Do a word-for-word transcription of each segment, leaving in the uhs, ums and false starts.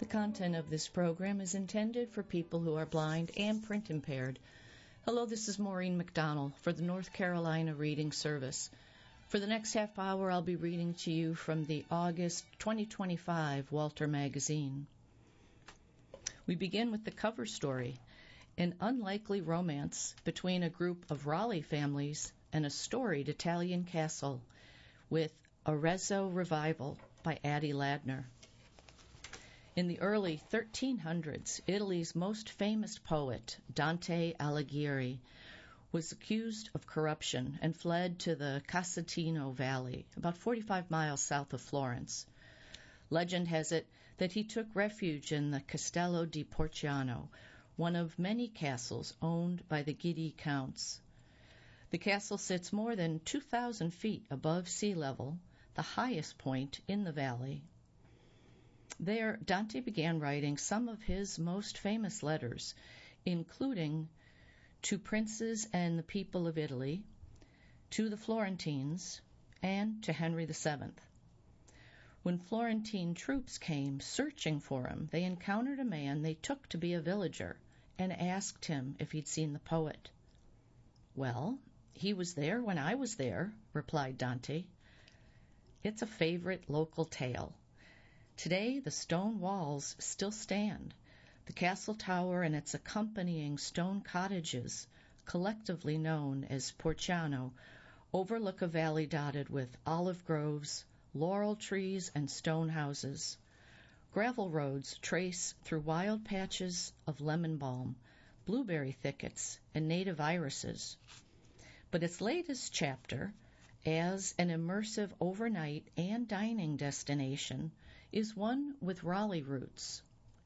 The content of this program is intended for people who are blind and print impaired. Hello, this is Maureen McDonald for the North Carolina Reading Service. For the next half hour, I'll be reading to you from the August twenty twenty-five Walter Magazine. We begin with the cover story, an unlikely romance between a group of Raleigh families and a storied Italian castle, with Arezzo Revival by Addie Ladner. In the early thirteen hundreds, Italy's most famous poet, Dante Alighieri, was accused of corruption and fled to the Casentino Valley, about forty-five miles south of Florence. Legend has it that he took refuge in the Castello di Porciano, one of many castles owned by the Guidi counts. The castle sits more than two thousand feet above sea level, the highest point in the valley. There, Dante began writing some of his most famous letters, including to princes and the people of Italy, to the Florentines, and to Henry the Seventh. When Florentine troops came searching for him, they encountered a man they took to be a villager and asked him if he'd seen the poet. "Well, he was there when I was there," replied Dante. It's a favorite local tale. Today, the stone walls still stand. The castle tower and its accompanying stone cottages, collectively known as Porciano, overlook a valley dotted with olive groves, laurel trees, and stone houses. Gravel roads trace through wild patches of lemon balm, blueberry thickets, and native irises. But its latest chapter, as an immersive overnight and dining destination, is one with Raleigh roots.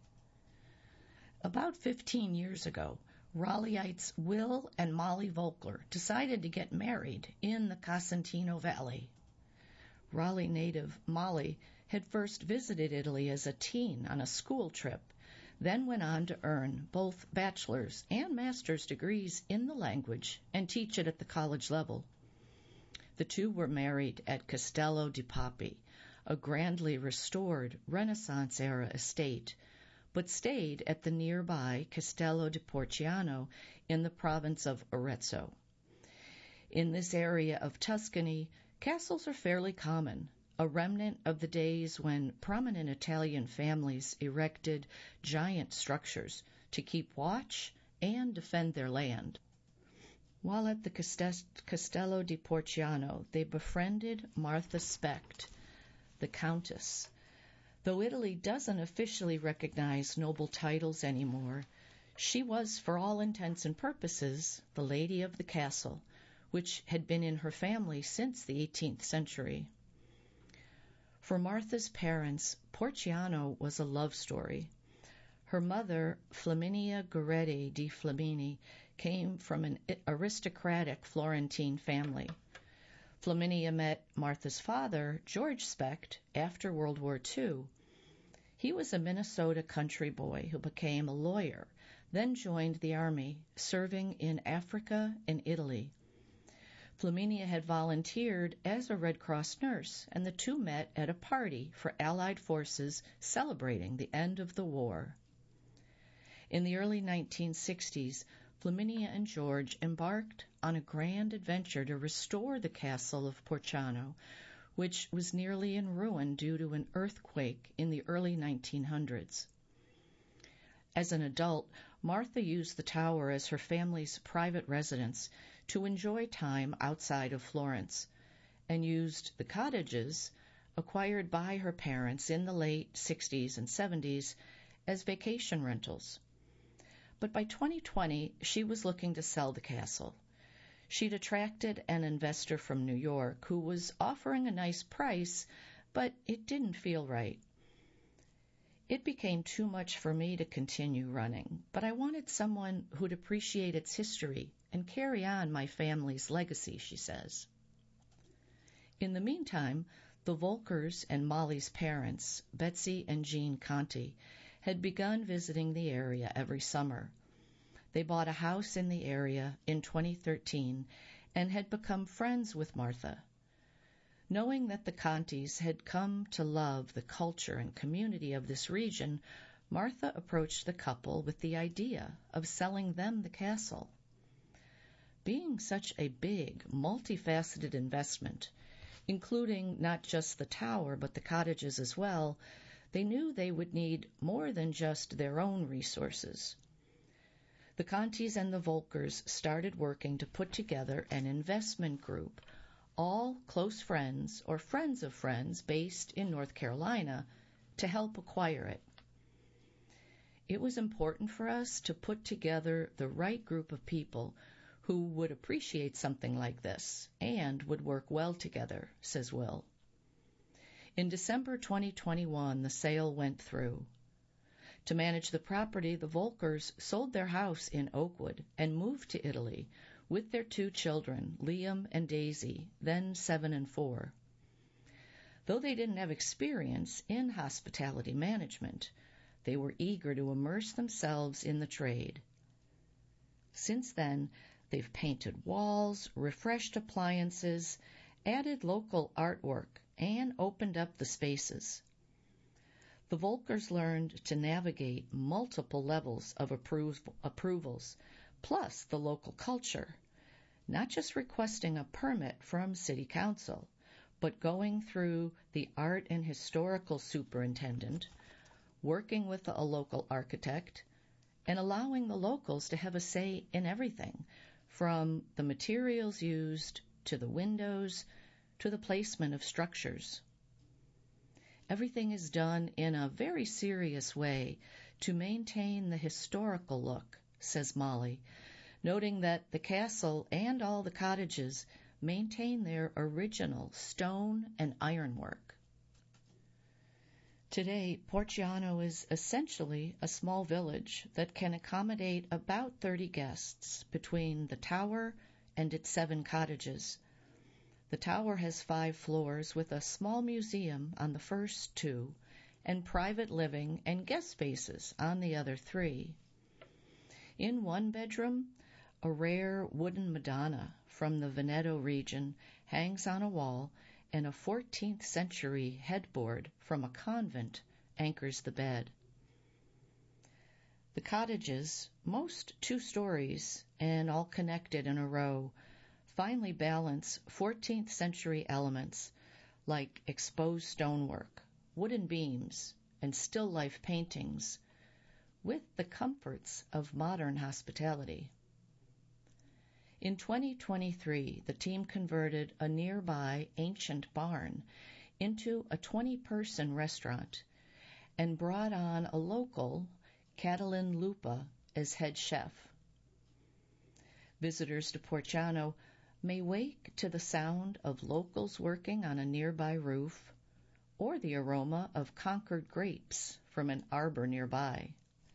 About fifteen years ago, Raleigheites Will and Molly Volker decided to get married in the Casentino Valley. Raleigh native Molly had first visited Italy as a teen on a school trip, then went on to earn both bachelor's and master's degrees in the language and teach it at the college level. The two were married at Castello di Poppi, a grandly restored Renaissance-era estate, but stayed at the nearby Castello di Porciano in the province of Arezzo. In this area of Tuscany, castles are fairly common, a remnant of the days when prominent Italian families erected giant structures to keep watch and defend their land. While at the Castello di Porciano, they befriended Martha Specht, the Countess. Though Italy doesn't officially recognize noble titles anymore, she was, for all intents and purposes, the lady of the castle, which had been in her family since the eighteenth century. For Martha's parents, Porciano was a love story. Her mother, Flaminia Goretti di Flamini, came from an aristocratic Florentine family. Flaminia met Martha's father, George Specht, after World War Two. He was a Minnesota country boy who became a lawyer, then joined the army, serving in Africa and Italy. Flaminia had volunteered as a Red Cross nurse, and the two met at a party for Allied forces celebrating the end of the war. In the early nineteen sixties, Flaminia and George embarked on a grand adventure to restore the castle of Porciano, which was nearly in ruin due to an earthquake in the early nineteen hundreds. As an adult, Martha used the tower as her family's private residence to enjoy time outside of Florence, and used the cottages, acquired by her parents in the late sixties and seventies, as vacation rentals. But by twenty twenty, she was looking to sell the castle. She'd attracted an investor from New York who was offering a nice price, but it didn't feel right. It became too much for me to continue running, but I wanted someone who'd appreciate its history and carry on my family's legacy, she says. In the meantime, the Volkers and Molly's parents, Betsy and Jean Conti, had begun visiting the area every summer. They bought a house in the area in twenty thirteen and had become friends with Martha. Knowing that the Contis had come to love the culture and community of this region, Martha approached the couple with the idea of selling them the castle. Being such a big, multifaceted investment, including not just the tower but the cottages as well, they knew they would need more than just their own resources. The Contis and the Volkers started working to put together an investment group, all close friends or friends of friends based in North Carolina, to help acquire it. It was important for us to put together the right group of people who would appreciate something like this and would work well together, says Will. In December twenty twenty-one, the sale went through. To manage the property, the Volkers sold their house in Oakwood and moved to Italy with their two children, Liam and Daisy, then seven and four. Though they didn't have experience in hospitality management, they were eager to immerse themselves in the trade. Since then, they've painted walls, refreshed appliances, added local artwork, and opened up the spaces. The Volkers learned to navigate multiple levels of approv- approvals, plus the local culture, not just requesting a permit from City Council, but going through the art and historical superintendent, working with a local architect, and allowing the locals to have a say in everything, from the materials used to the windows to the placement of structures. Everything is done in a very serious way to maintain the historical look, says Molly, noting that the castle and all the cottages maintain their original stone and ironwork. Today, Porciano is essentially a small village that can accommodate about thirty guests between the tower and its seven cottages. The tower has five floors with a small museum on the first two and private living and guest spaces on the other three. In one bedroom, a rare wooden Madonna from the Veneto region hangs on a wall, and a fourteenth century headboard from a convent anchors the bed. The cottages, most two stories and all connected in a row, finally balance fourteenth century elements like exposed stonework, wooden beams, and still life paintings with the comforts of modern hospitality. In twenty twenty-three, the team converted a nearby ancient barn into a twenty-person restaurant and brought on a local, Catalin Lupa, as head chef. Visitors to Porciano may wake to the sound of locals working on a nearby roof or the aroma of Concord grapes from an arbor nearby.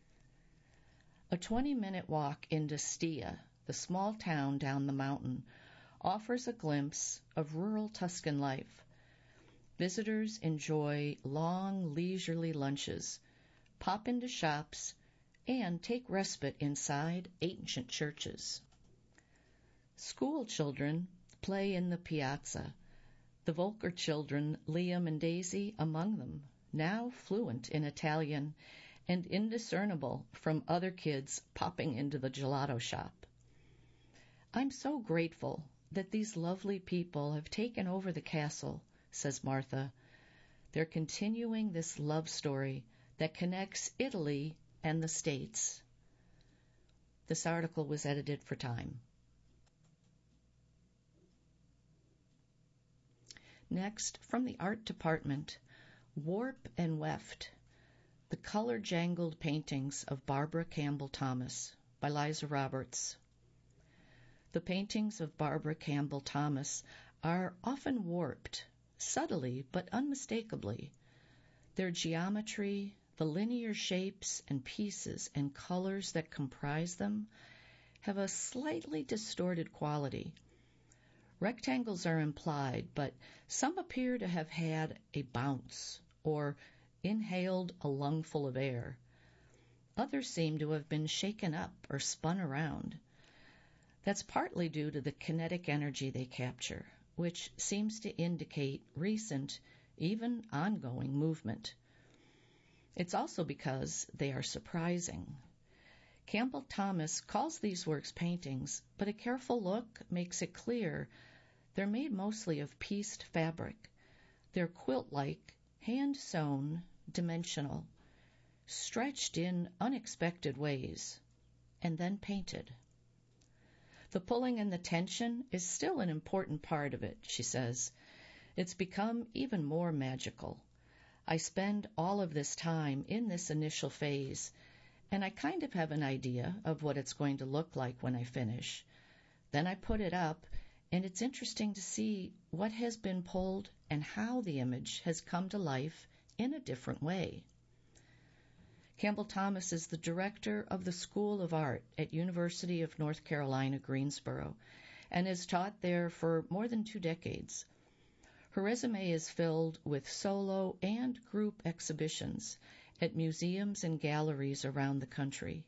A twenty-minute walk into Stia, the small town down the mountain, offers a glimpse of rural Tuscan life. Visitors enjoy long, leisurely lunches, pop into shops, and take respite inside ancient churches. School children play in the piazza, the Volker children, Liam and Daisy, among them, now fluent in Italian and indiscernible from other kids popping into the gelato shop. I'm so grateful that these lovely people have taken over the castle, says Martha. They're continuing this love story that connects Italy and the States. This article was edited for Time. Next, from the art department, Warp and Weft, the color-jangled paintings of Barbara Campbell Thomas by Liza Roberts. The paintings of Barbara Campbell Thomas are often warped, subtly but unmistakably. Their geometry, the linear shapes and pieces and colors that comprise them, have a slightly distorted quality. Rectangles are implied, but some appear to have had a bounce or inhaled a lungful of air. Others seem to have been shaken up or spun around. That's partly due to the kinetic energy they capture, which seems to indicate recent, even ongoing movement. It's also because they are surprising. Campbell Thomas calls these works paintings, but a careful look makes it clear they're made mostly of pieced fabric. They're quilt-like, hand-sewn, dimensional, stretched in unexpected ways, and then painted. The pulling and the tension is still an important part of it, she says. It's become even more magical. I spend all of this time in this initial phase, and I kind of have an idea of what it's going to look like when I finish. Then I put it up, and it's interesting to see what has been pulled and how the image has come to life in a different way. Campbell Thomas is the director of the School of Art at University of North Carolina, Greensboro, and has taught there for more than two decades. Her resume is filled with solo and group exhibitions at museums and galleries around the country.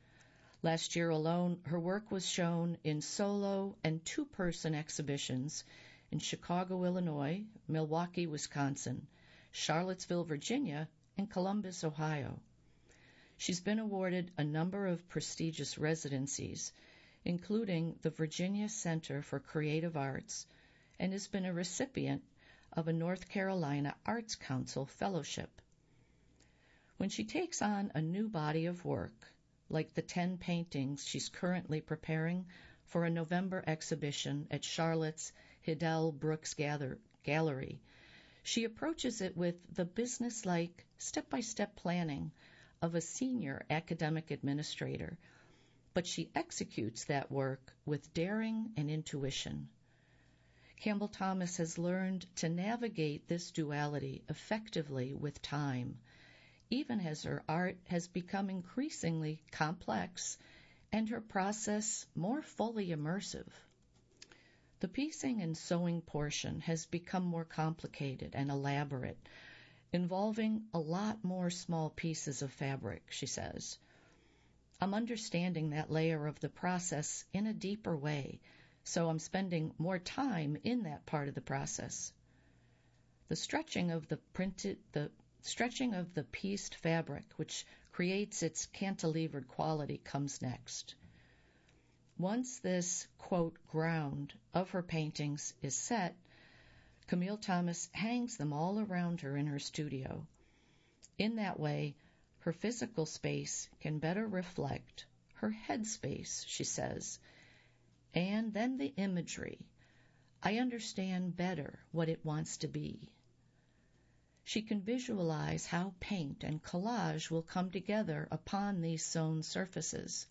Last year alone, her work was shown in solo and two-person exhibitions in Chicago, Illinois, Milwaukee, Wisconsin, Charlottesville, Virginia, and Columbus, Ohio. She's been awarded a number of prestigious residencies, including the Virginia Center for Creative Arts, and has been a recipient of a North Carolina Arts Council fellowship. When she takes on a new body of work, like the ten paintings she's currently preparing for a November exhibition at Charlotte's Hidell Brooks Gather- Gallery, she approaches it with the business-like, step-by-step planning of a senior academic administrator, but she executes that work with daring and intuition. Campbell Thomas has learned to navigate this duality effectively with time, even as her art has become increasingly complex and her process more fully immersive. The piecing and sewing portion has become more complicated and elaborate, involving a lot more small pieces of fabric, she says. I'm understanding that layer of the process in a deeper way, so I'm spending more time in that part of the process. The stretching of the printed, the stretching of the pieced fabric, which creates its cantilevered quality, comes next. Once this, quote, ground of her paintings is set, Camille Thomas hangs them all around her in her studio. In that way, her physical space can better reflect her head space, she says, and then the imagery. I understand better what it wants to be. She can visualize how paint and collage will come together upon these sewn surfaces.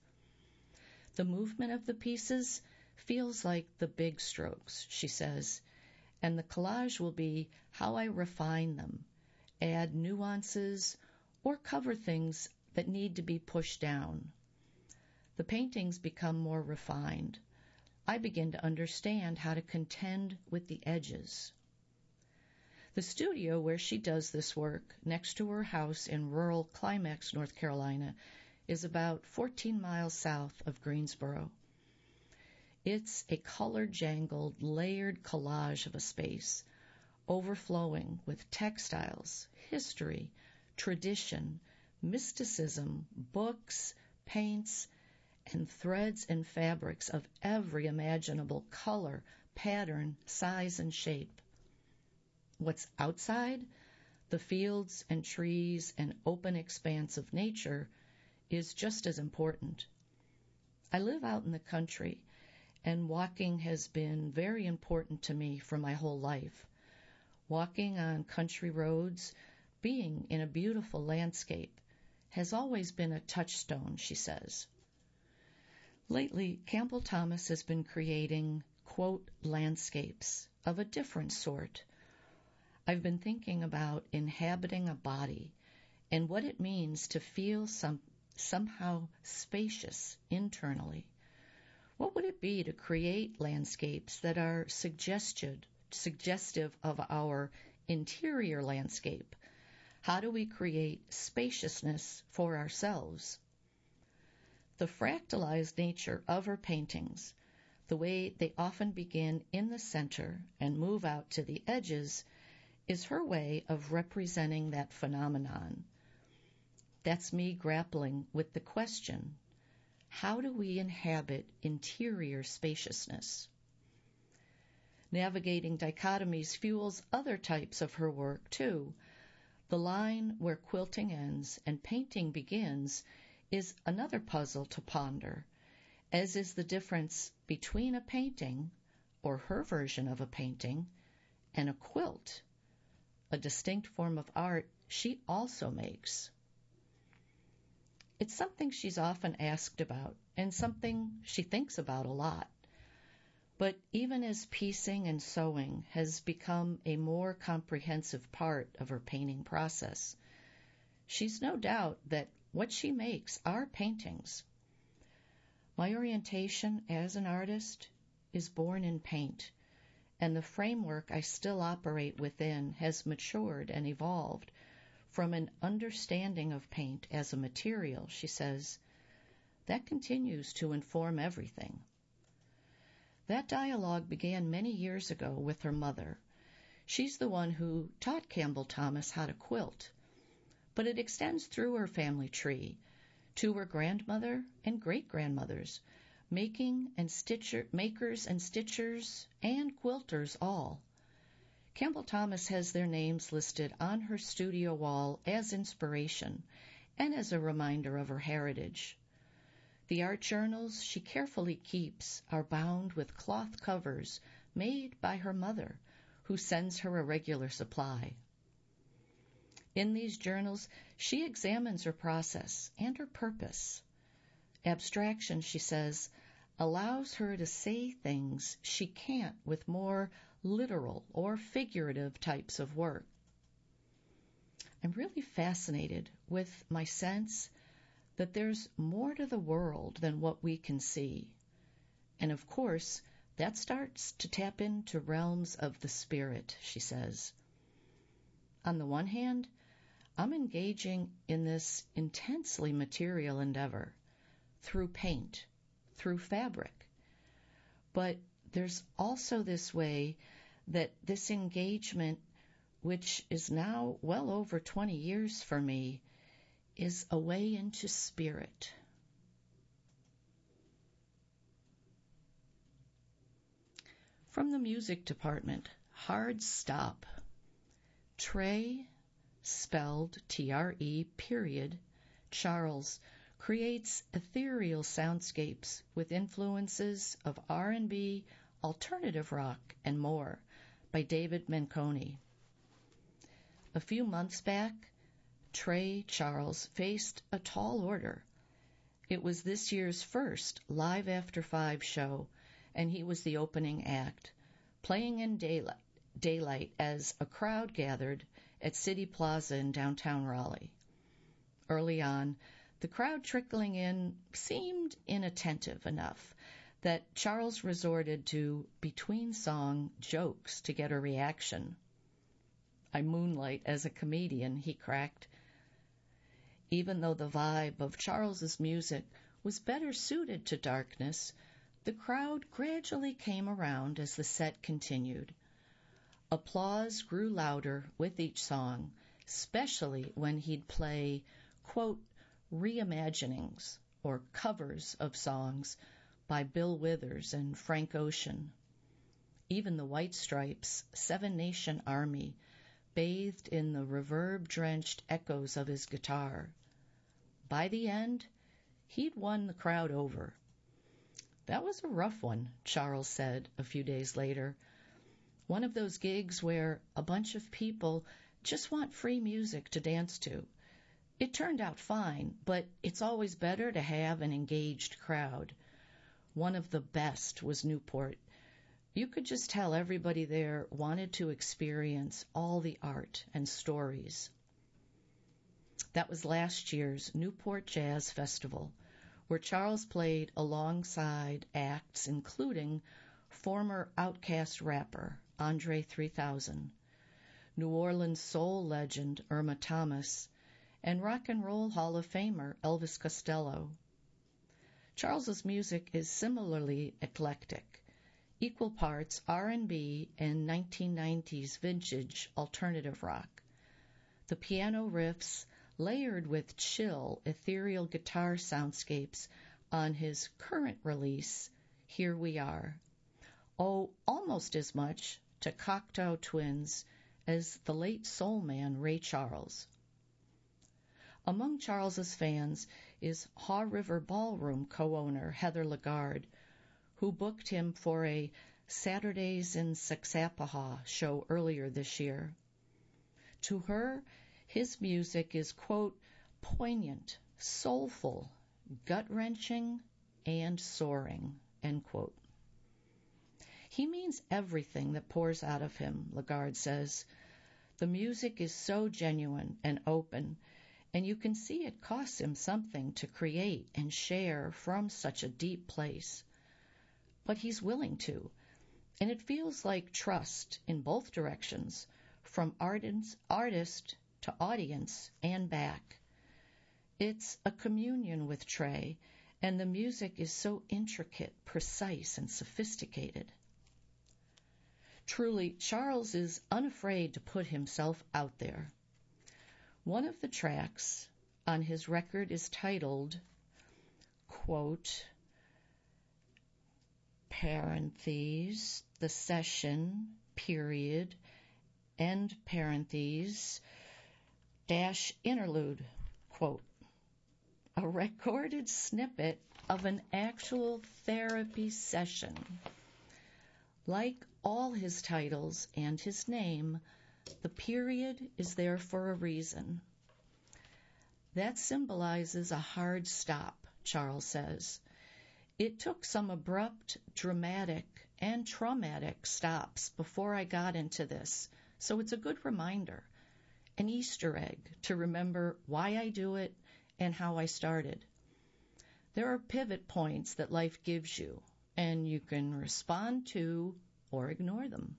The movement of the pieces feels like the big strokes, she says, and the collage will be how I refine them, add nuances, or cover things that need to be pushed down. The paintings become more refined. I begin to understand how to contend with the edges. The studio where she does this work, next to her house in rural Climax, North Carolina, is about fourteen miles south of Greensboro. It's a color-jangled, layered collage of a space, overflowing with textiles, history, tradition, mysticism, books, paints, and threads and fabrics of every imaginable color, pattern, size, and shape. What's outside, the fields and trees and open expanse of nature, is just as important. I live out in the country, and walking has been very important to me for my whole life. Walking on country roads, being in a beautiful landscape, has always been a touchstone, she says. Lately, Campbell Thomas has been creating, quote, landscapes of a different sort. I've been thinking about inhabiting a body and what it means to feel some, somehow spacious internally. What would it be to create landscapes that are suggested, suggestive of our interior landscape? How do we create spaciousness for ourselves? The fractalized nature of her paintings, the way they often begin in the center and move out to the edges, is her way of representing that phenomenon. That's me grappling with the question, how do we inhabit interior spaciousness? Navigating dichotomies fuels other types of her work, too. The line where quilting ends and painting begins is another puzzle to ponder, as is the difference between a painting, or her version of a painting, and a quilt, a distinct form of art she also makes. It's something she's often asked about, and something she thinks about a lot. But even as piecing and sewing has become a more comprehensive part of her painting process, she's no doubt that what she makes are paintings. My orientation as an artist is born in paint, and the framework I still operate within has matured and evolved from an understanding of paint as a material, she says, that continues to inform everything. That dialogue began many years ago with her mother. She's the one who taught Campbell Thomas how to quilt, but it extends through her family tree to her grandmother and great-grandmothers, making and stitcher, makers and stitchers and quilters all. Campbell Thomas has their names listed on her studio wall as inspiration and as a reminder of her heritage. The art journals she carefully keeps are bound with cloth covers made by her mother, who sends her a regular supply. In these journals, she examines her process and her purpose. Abstraction, she says, allows her to say things she can't with more literal or figurative types of work. I'm really fascinated with my sense that there's more to the world than what we can see. And of course, that starts to tap into realms of the spirit, she says. On the one hand, I'm engaging in this intensely material endeavor through paint, through fabric. But there's also this way that this engagement, which is now well over twenty years for me, is a way into spirit. From the music department, Hard Stop. Trey, spelled T R E period, Charles, creates ethereal soundscapes with influences of R and B, alternative rock, and more, by David Menconi. A few months back, Trey Charles faced a tall order. It was this year's first Live After Five show, and he was the opening act, playing in daylight, daylight as a crowd gathered at City Plaza in downtown Raleigh. Early on, the crowd trickling in seemed inattentive enough that Charles resorted to between-song jokes to get a reaction. I moonlight as a comedian, he cracked. Even though the vibe of Charles's music was better suited to darkness, the crowd gradually came around as the set continued. Applause grew louder with each song, especially when he'd play, quote, reimaginings or covers of songs by Bill Withers and Frank Ocean. Even the White Stripes' Seven Nation Army bathed in the reverb-drenched echoes of his guitar. By the end, he'd won the crowd over. That was a rough one, Charles said a few days later. One of those gigs where a bunch of people just want free music to dance to. It turned out fine, but it's always better to have an engaged crowd. One of the best was Newport. You could just tell everybody there wanted to experience all the art and stories. That was last year's Newport Jazz Festival, where Charles played alongside acts including former Outkast rapper Andre three thousand, New Orleans soul legend Irma Thomas, and Rock and Roll Hall of Famer Elvis Costello. Charles's music is similarly eclectic, equal parts R and B and nineteen nineties vintage alternative rock. The piano riffs layered with chill, ethereal guitar soundscapes on his current release, Here We Are, owe almost as much to Cocteau Twins as the late soul man Ray Charles. Among Charles's fans is Haw River Ballroom co-owner Heather Lagarde, who booked him for a Saturdays in Sexapahaw show earlier this year. To her, his music is, quote, poignant, soulful, gut-wrenching, and soaring, end quote. He means everything that pours out of him, Lagarde says. The music is so genuine and open, and you can see it costs him something to create and share from such a deep place. But he's willing to, and it feels like trust in both directions, from artist, artist to audience and back. It's a communion with Trey, and the music is so intricate, precise, and sophisticated. Truly, Charles is unafraid to put himself out there. One of the tracks on his record is titled, quote, parentheses, the session, period, end parentheses, dash interlude, quote, a recorded snippet of an actual therapy session. Like all his titles and his name, the period is there for a reason. That symbolizes a hard stop, Charles says. It took some abrupt, dramatic, and traumatic stops before I got into this, so it's a good reminder, an Easter egg to remember why I do it and how I started. There are pivot points that life gives you, and you can respond to or ignore them.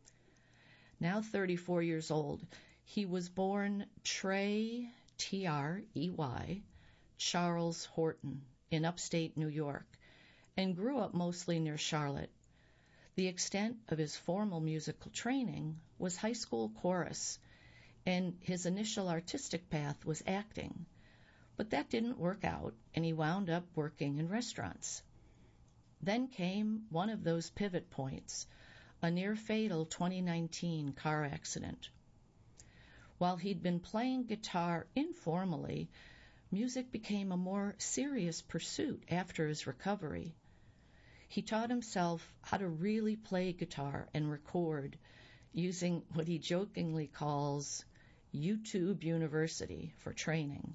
Now thirty-four years old, he was born Trey, T R E Y, Charles Horton in upstate New York, and grew up mostly near Charlotte. The extent of his formal musical training was high school chorus, and his initial artistic path was acting. But that didn't work out, and he wound up working in restaurants. Then came one of those pivot points, a near-fatal twenty nineteen car accident. While he'd been playing guitar informally, music became a more serious pursuit after his recovery. He taught himself how to really play guitar and record using what he jokingly calls YouTube University for training.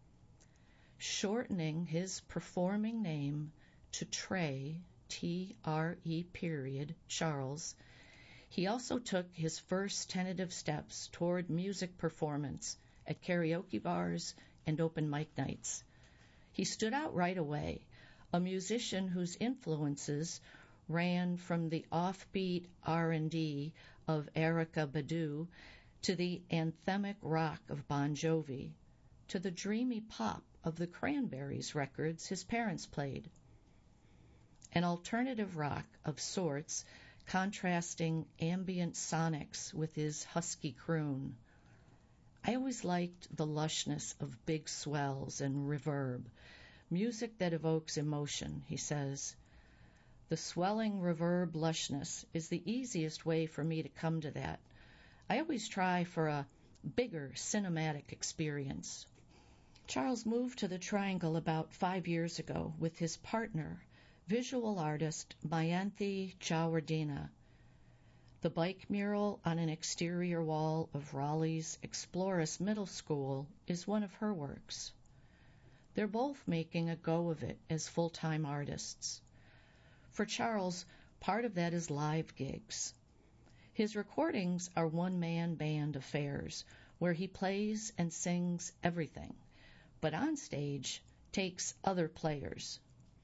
Shortening his performing name to Trey, T R E period, Charles, he also took his first tentative steps toward music performance at karaoke bars and open mic nights. He stood out right away, a musician whose influences ran from the offbeat R and D of Erykah Badu to the anthemic rock of Bon Jovi, to the dreamy pop of the Cranberries records his parents played. An alternative rock of sorts, contrasting ambient sonics with his husky croon. I always liked the lushness of big swells and reverb, music that evokes emotion, he says. The swelling reverb lushness is the easiest way for me to come to that. I always try for a bigger cinematic experience. Charles moved to the Triangle about five years ago with his partner, visual artist Mayanthi Jawardena. The bike mural on an exterior wall of Raleigh's Explorus Middle School is one of her works. They're both making a go of it as full-time artists. For Charles, part of that is live gigs. His recordings are one-man band affairs where he plays and sings everything, but on stage takes other players.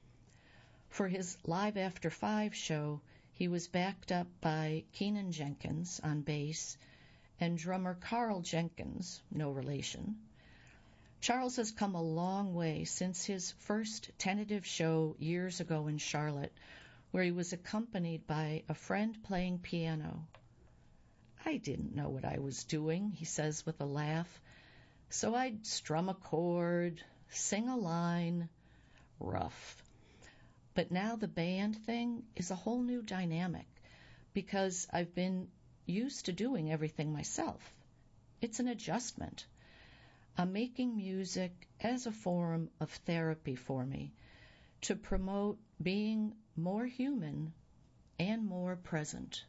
For his Live After Five show, he was backed up by Keenan Jenkins on bass and drummer Carl Jenkins, no relation. Charles has come a long way since his first tentative show years ago in Charlotte, where he was accompanied by a friend playing piano. I didn't know what I was doing, he says with a laugh. So I'd strum a chord, sing a line, rough. But now the band thing is a whole new dynamic because I've been used to doing everything myself. It's an adjustment. I'm making music as a form of therapy for me to promote being more human and more present.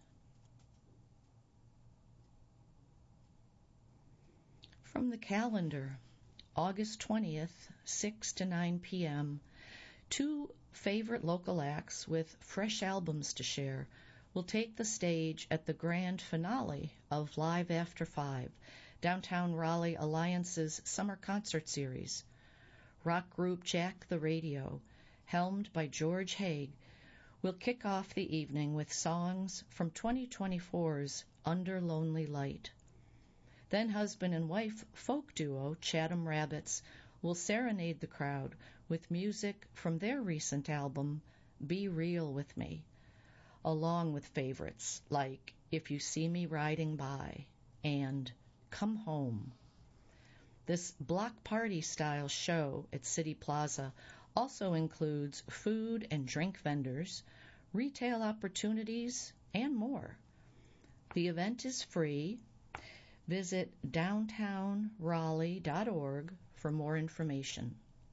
From the calendar, August twentieth, six to nine p.m., two favorite local acts with fresh albums to share will take the stage at the grand finale of Live After Five, Downtown Raleigh Alliance's summer concert series. Rock group Jack the Radio, helmed by George Haig, will kick off the evening with songs from twenty twenty-four's Under Lonely Light. Then husband and wife folk duo Chatham Rabbits will serenade the crowd with music from their recent album, Be Real With Me, along with favorites like If You See Me Riding By and Come Home. This block party style show at City Plaza also includes food and drink vendors, retail opportunities, and more. The event is free. Visit downtown raleigh dot org for more information.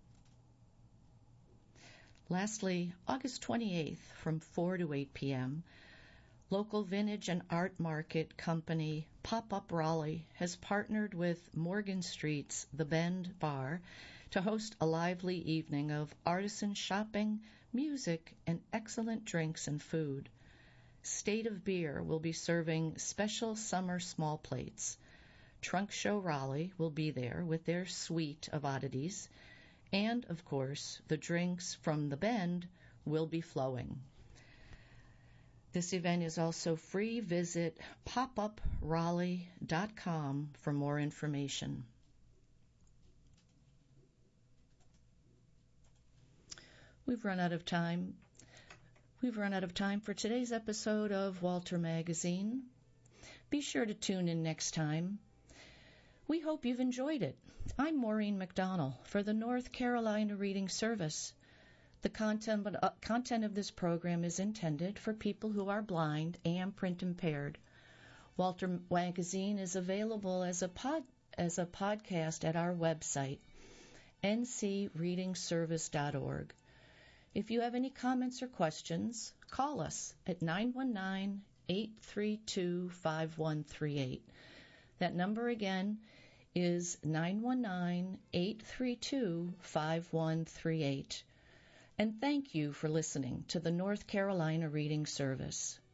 Lastly, August twenty-eighth from four to eight p.m., local vintage and art market company Pop-Up Raleigh has partnered with Morgan Street's The Bend Bar to host a lively evening of artisan shopping, music, and excellent drinks and food. State of Beer will be serving special summer small plates. Trunk Show Raleigh will be there with their suite of oddities. And, of course, the drinks from The Bend will be flowing. This event is also free. Visit pop up raleigh dot com for more information. We've run out of time. We've run out of time for today's episode of Walter Magazine. Be sure to tune in next time. We hope you've enjoyed it. I'm Maureen McDonnell for the North Carolina Reading Service. The content, uh, content of this program is intended for people who are blind and print impaired. Walter Magazine is available as a pod, as a podcast at our website, n c reading service dot org. If you have any comments or questions, call us at nine one nine, eight three two, five one three eight. That number again is nine one nine, eight three two, five one three eight. And thank you for listening to the North Carolina Reading Service.